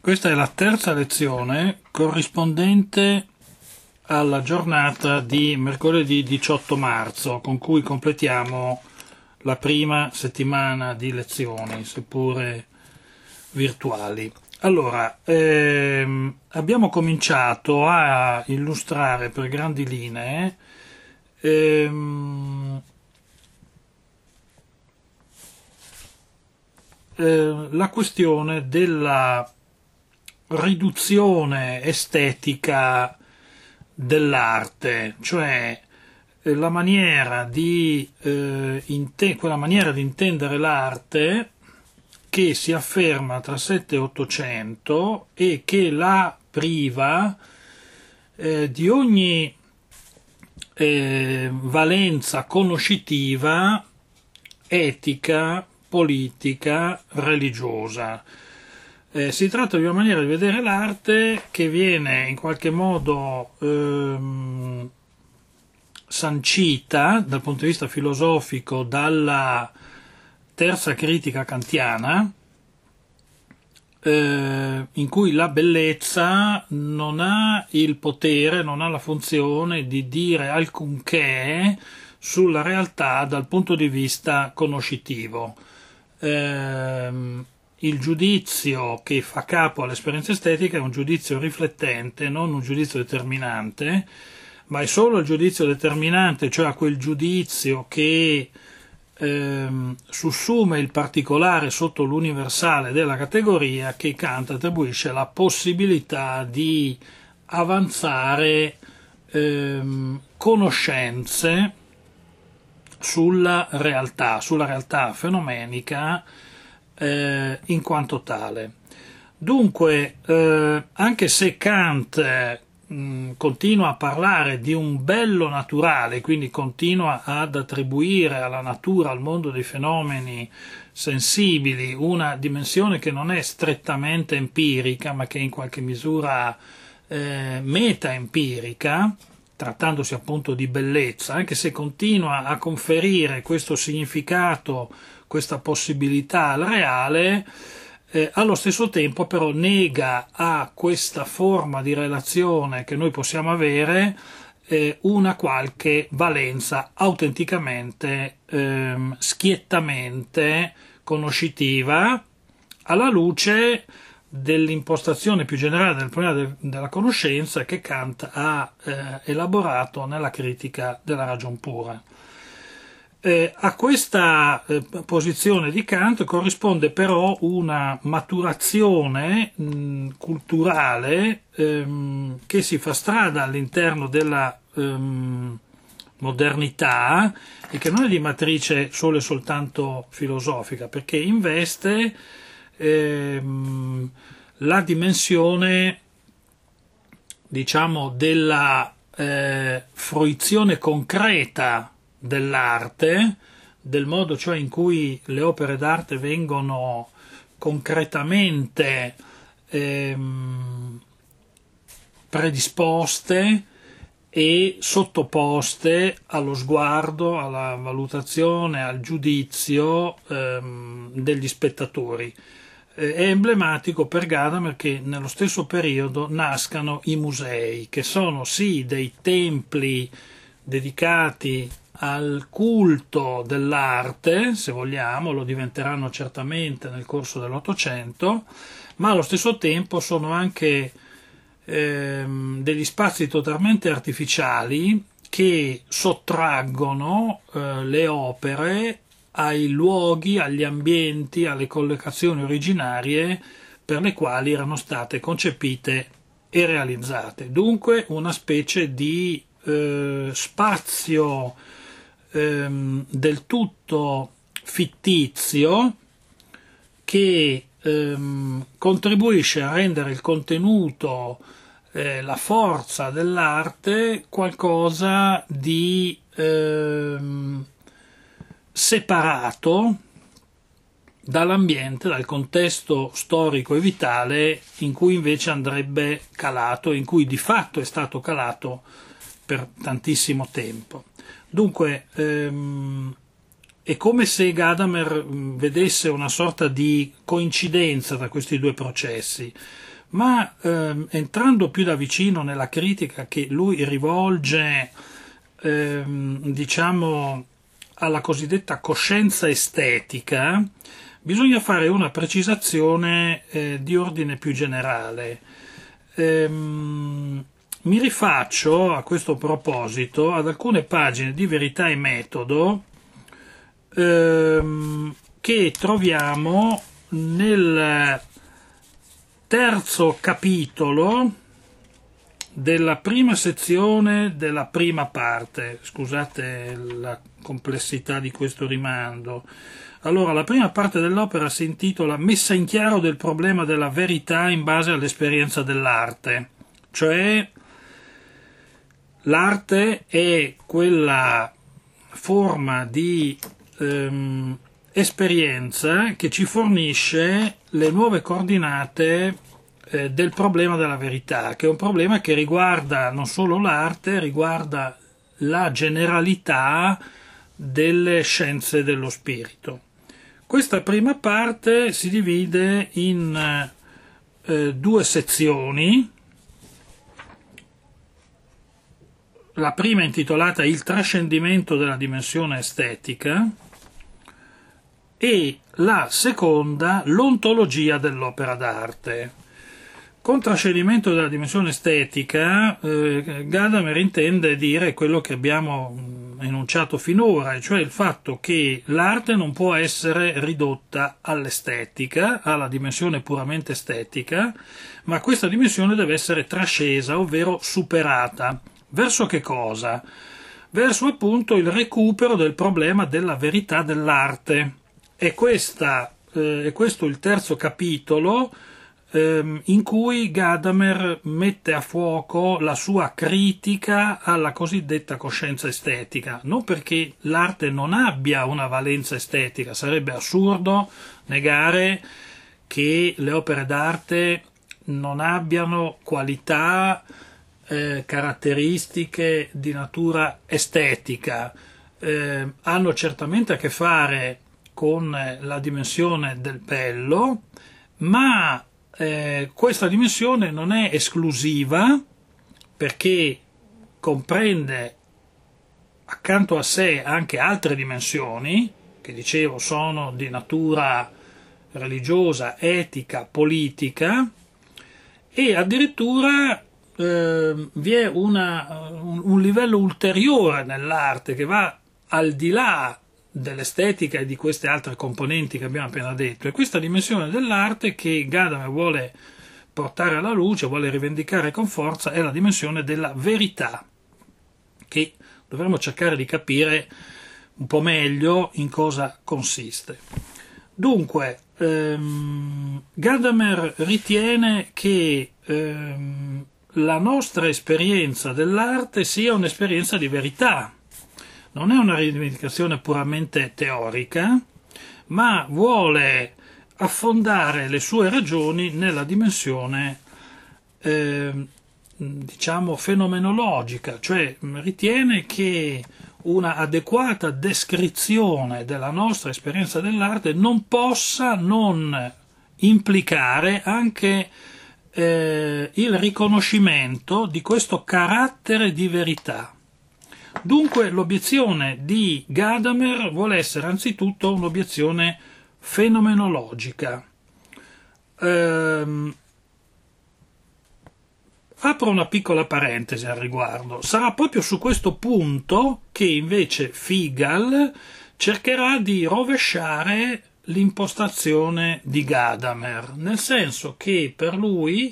Questa è la terza lezione corrispondente alla giornata di mercoledì 18 marzo, con cui completiamo la prima settimana di lezioni, seppure virtuali. Allora, abbiamo cominciato a illustrare per grandi linee la questione della riduzione estetica dell'arte, cioè la maniera di quella maniera di intendere l'arte che si afferma tra 7 e 800 e che la priva di ogni valenza conoscitiva, etica, politica, religiosa. Si tratta di una maniera di vedere l'arte che viene in qualche modo sancita dal punto di vista filosofico dalla terza critica kantiana, in cui la bellezza non ha il potere, non ha la funzione di dire alcunché sulla realtà dal punto di vista conoscitivo. Il giudizio che fa capo all'esperienza estetica è un giudizio riflettente, non un giudizio determinante, ma è solo il giudizio determinante, cioè quel giudizio che sussume il particolare sotto l'universale della categoria, che Kant attribuisce la possibilità di avanzare conoscenze sulla realtà fenomenica in quanto tale. Dunque, anche se Kant continua a parlare di un bello naturale, quindi continua ad attribuire alla natura, al mondo dei fenomeni sensibili, una dimensione che non è strettamente empirica, ma che è in qualche misura metaempirica, trattandosi appunto di bellezza, anche se continua a conferire questo significato, questa possibilità al reale, allo stesso tempo però nega a questa forma di relazione che noi possiamo avere una qualche valenza autenticamente, schiettamente conoscitiva, alla luce dell'impostazione più generale del problema della conoscenza che Kant ha elaborato nella critica della ragion pura. A questa posizione di Kant corrisponde però una maturazione culturale che si fa strada all'interno della modernità e che non è di matrice solo e soltanto filosofica, perché investe la dimensione, diciamo, della fruizione concreta dell'arte, del modo cioè in cui le opere d'arte vengono concretamente predisposte e sottoposte allo sguardo, alla valutazione, al giudizio degli spettatori. È emblematico per Gadamer che nello stesso periodo nascano i musei, che sono sì dei templi dedicati al culto dell'arte, se vogliamo, lo diventeranno certamente nel corso dell'Ottocento, ma allo stesso tempo sono anche degli spazi totalmente artificiali che sottraggono le opere ai luoghi, agli ambienti, alle collocazioni originarie per le quali erano state concepite e realizzate. Dunque una specie di spazio del tutto fittizio che contribuisce a rendere il contenuto, la forza dell'arte qualcosa di separato dall'ambiente, dal contesto storico e vitale in cui invece andrebbe calato, in cui di fatto è stato calato per tantissimo tempo. Dunque è come se Gadamer vedesse una sorta di coincidenza tra questi due processi, ma entrando più da vicino nella critica che lui rivolge, diciamo, alla cosiddetta coscienza estetica, bisogna fare una precisazione di ordine più generale. Mi rifaccio a questo proposito ad alcune pagine di Verità e Metodo che troviamo nel terzo capitolo della prima sezione della prima parte. Scusate la complessità di questo rimando. Allora, la prima parte dell'opera si intitola Messa in chiaro del problema della verità in base all'esperienza dell'arte, cioè l'arte è quella forma di esperienza che ci fornisce le nuove coordinate del problema della verità, che è un problema che riguarda non solo l'arte, riguarda la generalità delle scienze dello spirito. Questa prima parte si divide in due sezioni. La prima è intitolata Il trascendimento della dimensione estetica e la seconda L'ontologia dell'opera d'arte. Con trascendimento della dimensione estetica Gadamer intende dire quello che abbiamo enunciato finora, cioè il fatto che l'arte non può essere ridotta all'estetica, alla dimensione puramente estetica, ma questa dimensione deve essere trascesa, ovvero superata. Verso che cosa? Verso appunto il recupero del problema della verità dell'arte. E questo il terzo capitolo in cui Gadamer mette a fuoco la sua critica alla cosiddetta coscienza estetica, non perché l'arte non abbia una valenza estetica, sarebbe assurdo negare che le opere d'arte non abbiano qualità, caratteristiche di natura estetica, hanno certamente a che fare con la dimensione del bello, ma questa dimensione non è esclusiva, perché comprende accanto a sé anche altre dimensioni che dicevo sono di natura religiosa, etica, politica, e addirittura vi è un livello ulteriore nell'arte che va al di là dell'estetica e di queste altre componenti che abbiamo appena detto. E questa dimensione dell'arte che Gadamer vuole portare alla luce, vuole rivendicare con forza, è la dimensione della verità, che dovremmo cercare di capire un po' meglio in cosa consiste. Dunque, Gadamer ritiene che la nostra esperienza dell'arte sia un'esperienza di verità. Non è una rivendicazione puramente teorica, ma vuole affondare le sue ragioni nella dimensione diciamo fenomenologica, cioè ritiene che una adeguata descrizione della nostra esperienza dell'arte non possa non implicare anche il riconoscimento di questo carattere di verità. Dunque l'obiezione di Gadamer vuole essere anzitutto un'obiezione fenomenologica. Apro una piccola parentesi al riguardo. Sarà proprio su questo punto che invece Figal cercherà di rovesciare l'impostazione di Gadamer, nel senso che per lui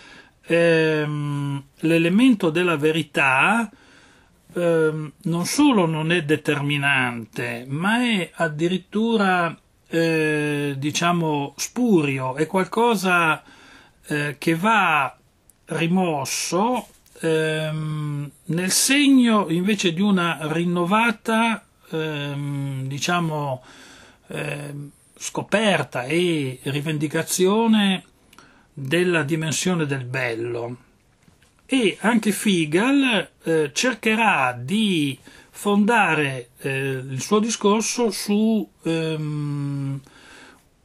l'elemento della verità non solo non è determinante, ma è addirittura diciamo spurio, è qualcosa che va rimosso nel segno invece di una rinnovata diciamo scoperta e rivendicazione della dimensione del bello. E anche Figal cercherà di fondare il suo discorso su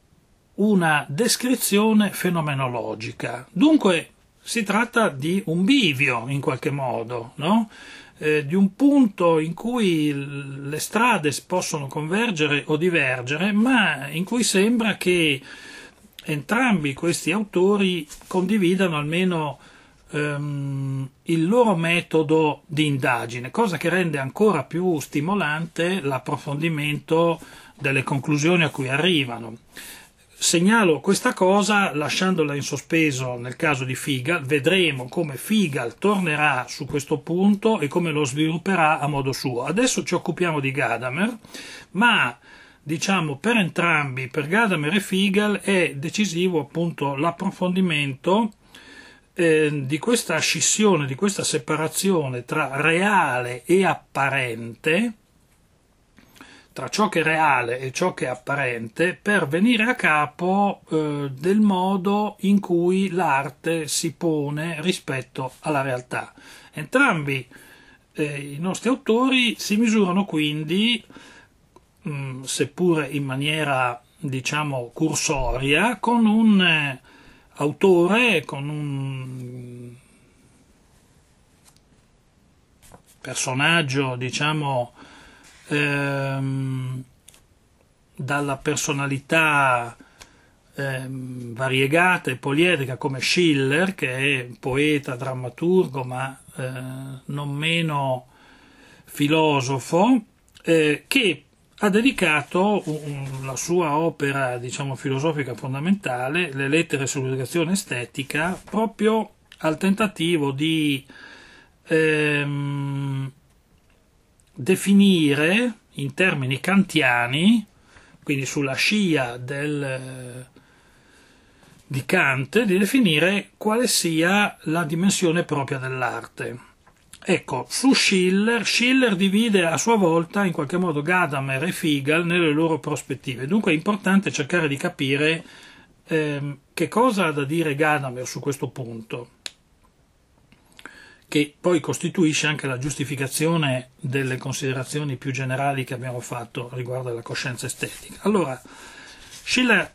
una descrizione fenomenologica. Dunque si tratta di un bivio in qualche modo, no? Di un punto in cui le strade possono convergere o divergere, ma in cui sembra che entrambi questi autori condividano almeno il loro metodo di indagine, cosa che rende ancora più stimolante l'approfondimento delle conclusioni a cui arrivano. Segnalo questa cosa lasciandola in sospeso nel caso di Figal. Vedremo come Figal tornerà su questo punto e come lo svilupperà a modo suo. Adesso ci occupiamo di Gadamer, ma diciamo per entrambi, per Gadamer e Figal, è decisivo appunto l'approfondimento di questa scissione, di questa separazione tra reale e apparente, tra ciò che è reale e ciò che è apparente, per venire a capo del modo in cui l'arte si pone rispetto alla realtà. Entrambi i nostri autori si misurano quindi, seppure in maniera diciamo cursoria, con un autore, con un personaggio diciamo dalla personalità variegata e poliedrica come Schiller, che è poeta, drammaturgo, ma non meno filosofo, che ha dedicato la sua opera diciamo filosofica fondamentale, le lettere sull'educazione estetica, proprio al tentativo di definire in termini kantiani, quindi sulla scia di Kant, di definire quale sia la dimensione propria dell'arte. Ecco, su Schiller divide a sua volta in qualche modo Gadamer e Figal nelle loro prospettive. Dunque è importante cercare di capire che cosa ha da dire Gadamer su questo punto, che poi costituisce anche la giustificazione delle considerazioni più generali che abbiamo fatto riguardo alla coscienza estetica. Allora, Schiller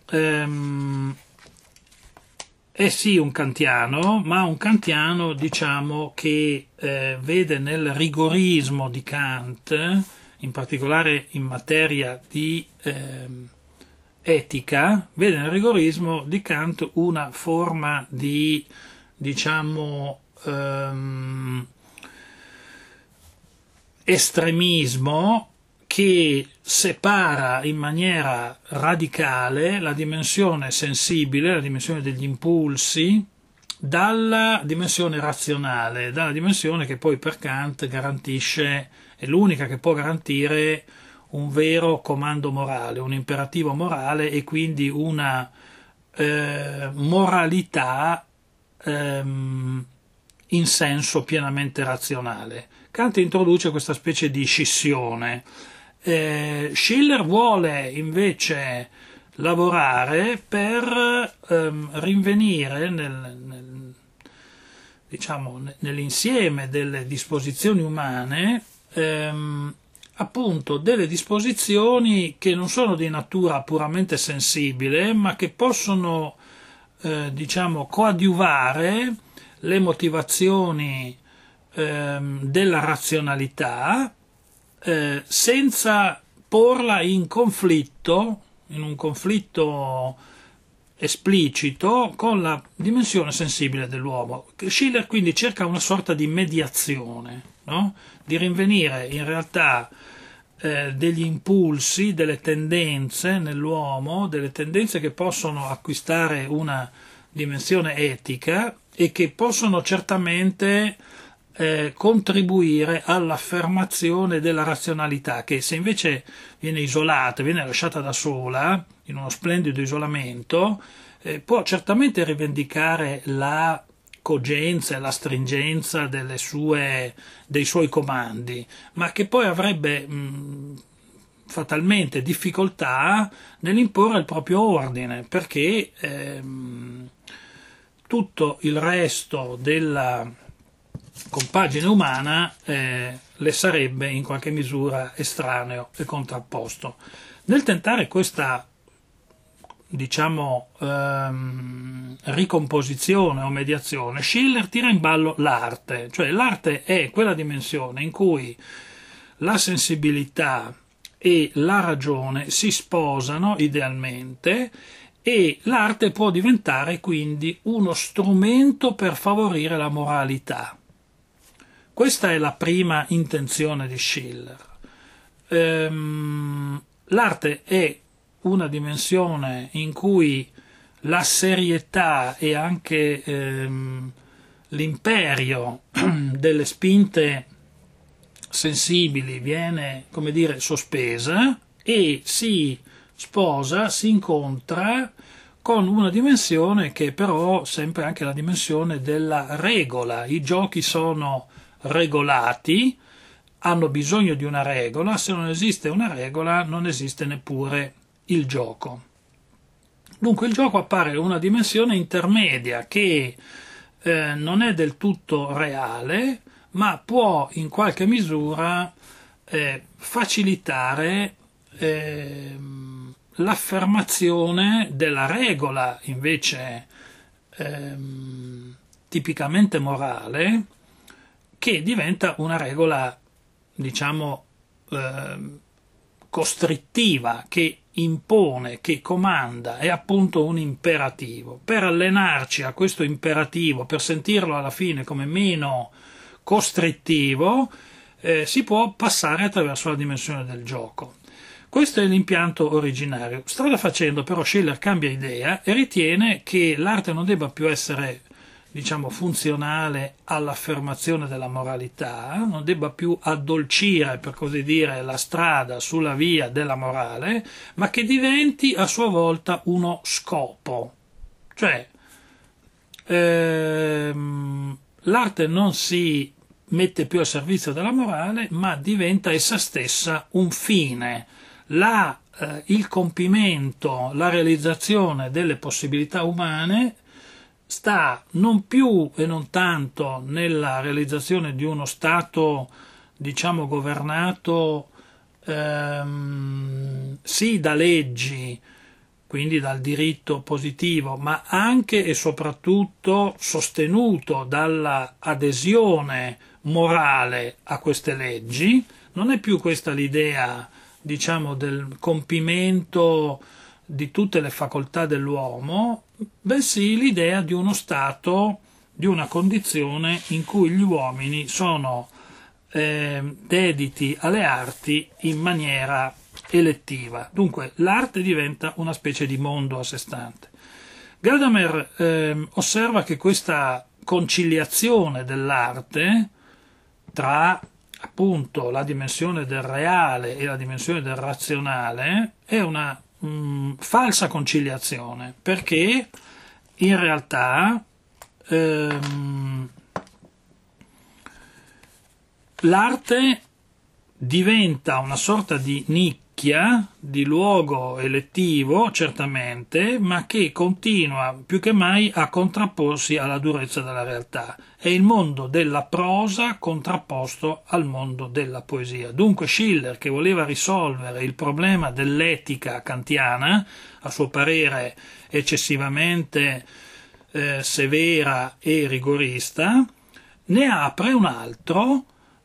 è sì un kantiano, ma un kantiano diciamo che vede nel rigorismo di Kant, in particolare in materia di etica, vede nel rigorismo di Kant una forma di diciamo estremismo che separa in maniera radicale la dimensione sensibile, la dimensione degli impulsi, dalla dimensione razionale, dalla dimensione che poi per Kant garantisce, è l'unica che può garantire un vero comando morale, un imperativo morale e quindi una moralità in senso pienamente razionale. Kant introduce questa specie di scissione. Schiller vuole invece lavorare per rinvenire nell'insieme delle disposizioni umane appunto delle disposizioni che non sono di natura puramente sensibile, ma che possono coadiuvare le motivazioni della razionalità senza porla in un conflitto esplicito con la dimensione sensibile dell'uomo. Schiller quindi cerca una sorta di mediazione, no? Di rinvenire in realtà degli impulsi, delle tendenze nell'uomo, delle tendenze che possono acquistare una dimensione etica e che possono certamente contribuire all'affermazione della razionalità, che se invece viene isolata, viene lasciata da sola, in uno splendido isolamento, può certamente rivendicare la cogenza e la stringenza dei suoi comandi, ma che poi avrebbe fatalmente difficoltà nell'imporre il proprio ordine, perché tutto il resto della compagine umana le sarebbe in qualche misura estraneo e contrapposto. Nel tentare questa diciamo, ricomposizione o mediazione, Schiller tira in ballo l'arte, cioè l'arte è quella dimensione in cui la sensibilità e la ragione si sposano idealmente e l'arte può diventare quindi uno strumento per favorire la moralità. Questa è la prima intenzione di Schiller. L'arte è una dimensione in cui la serietà e anche l'imperio delle spinte sensibili viene, come dire, sospesa e si sposa, si incontra con una dimensione che però sempre anche la dimensione della regola. I giochi sono regolati, hanno bisogno di una regola, se non esiste una regola non esiste neppure il gioco. Dunque il gioco appare una dimensione intermedia che non è del tutto reale, ma può in qualche misura facilitare l'affermazione della regola invece tipicamente morale, che diventa una regola, diciamo, costrittiva, che impone, che comanda, è appunto un imperativo. Per allenarci a questo imperativo, per sentirlo alla fine come meno costrittivo, si può passare attraverso la dimensione del gioco. Questo è l'impianto originario. Strada facendo però Schiller cambia idea e ritiene che l'arte non debba più essere, diciamo, funzionale all'affermazione della moralità, non debba più addolcire, per così dire, la strada sulla via della morale, ma che diventi a sua volta uno scopo. Cioè, l'arte non si mette più a servizio della morale, ma diventa essa stessa un fine. Il compimento, la realizzazione delle possibilità umane sta non più e non tanto nella realizzazione di uno Stato, diciamo, governato sì da leggi, quindi dal diritto positivo, ma anche e soprattutto sostenuto dalla adesione morale a queste leggi. Non è più questa l'idea, diciamo, del compimento di tutte le facoltà dell'uomo, bensì l'idea di uno stato, di una condizione in cui gli uomini sono dediti alle arti in maniera elettiva. Dunque l'arte diventa una specie di mondo a sé stante. Gadamer osserva che questa conciliazione dell'arte tra appunto la dimensione del reale e la dimensione del razionale è una falsa conciliazione, perché in realtà l'arte diventa una sorta di nicchia, di luogo elettivo, certamente, ma che continua più che mai a contrapporsi alla durezza della realtà. È il mondo della prosa contrapposto al mondo della poesia. Dunque Schiller, che voleva risolvere il problema dell'etica kantiana, a suo parere eccessivamente severa e rigorista, ne apre un altro,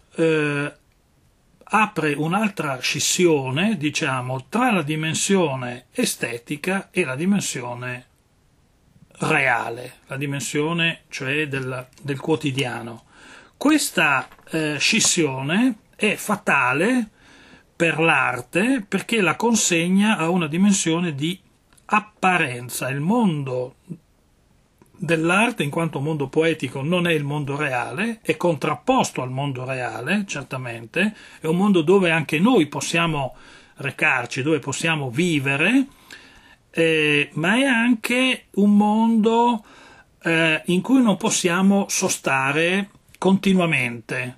apre un'altra scissione, diciamo, tra la dimensione estetica e la dimensione reale, la dimensione cioè del quotidiano. Questa scissione è fatale per l'arte perché la consegna a una dimensione di apparenza. Il mondo dell'arte, in quanto mondo poetico, non è il mondo reale, è contrapposto al mondo reale, certamente, è un mondo dove anche noi possiamo recarci, dove possiamo vivere, ma è anche un mondo in cui non possiamo sostare continuamente.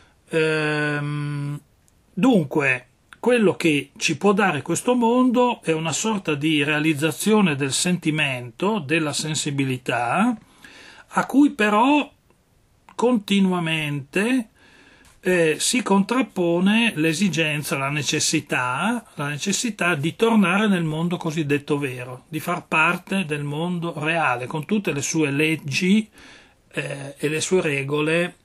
Dunque, quello che ci può dare questo mondo è una sorta di realizzazione del sentimento, della sensibilità, a cui però continuamente si contrappone l'esigenza, la necessità di tornare nel mondo cosiddetto vero, di far parte del mondo reale, con tutte le sue leggi e le sue regole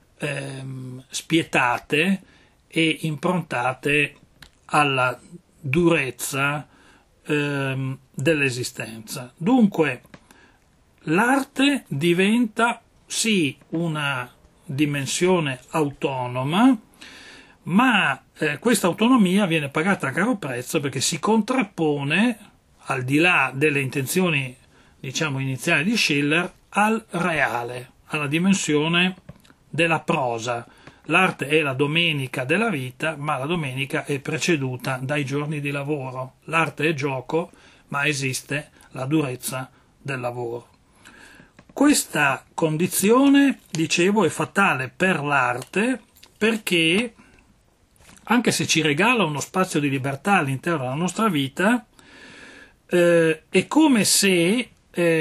spietate e improntate alla durezza dell'esistenza. Dunque, l'arte diventa sì una dimensione autonoma, ma questa autonomia viene pagata a caro prezzo perché si contrappone, al di là delle intenzioni diciamo iniziali di Schiller, al reale, alla dimensione della prosa. L'arte è la domenica della vita, ma la domenica è preceduta dai giorni di lavoro. L'arte è gioco, ma esiste la durezza del lavoro. Questa condizione, dicevo, è fatale per l'arte perché, anche se ci regala uno spazio di libertà all'interno della nostra vita, è come se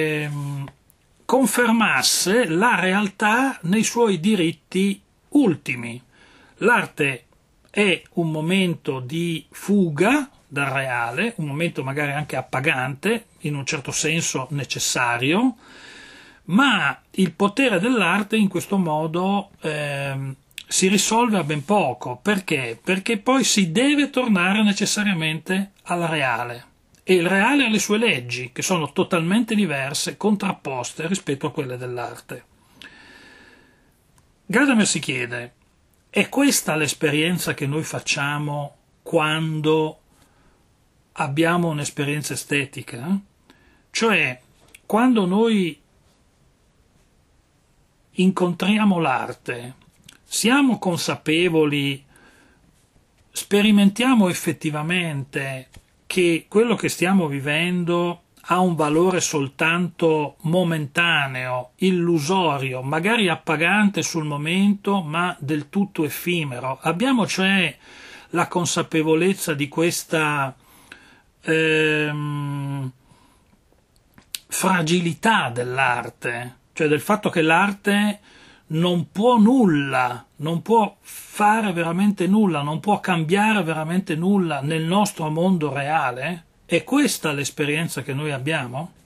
confermasse la realtà nei suoi diritti ultimi. L'arte è un momento di fuga dal reale, un momento magari anche appagante, in un certo senso necessario, ma il potere dell'arte in questo modo si risolve a ben poco. Perché? Perché poi si deve tornare necessariamente al reale, e il reale ha le sue leggi, che sono totalmente diverse, contrapposte rispetto a quelle dell'arte. Gadamer si chiede: è questa l'esperienza che noi facciamo quando abbiamo un'esperienza estetica? Cioè, quando noi incontriamo l'arte, siamo consapevoli, sperimentiamo effettivamente che quello che stiamo vivendo ha un valore soltanto momentaneo, illusorio, magari appagante sul momento, ma del tutto effimero. Abbiamo cioè la consapevolezza di questa fragilità dell'arte, cioè del fatto che l'arte non può nulla, non può fare veramente nulla, non può cambiare veramente nulla nel nostro mondo reale? È questa l'esperienza che noi abbiamo?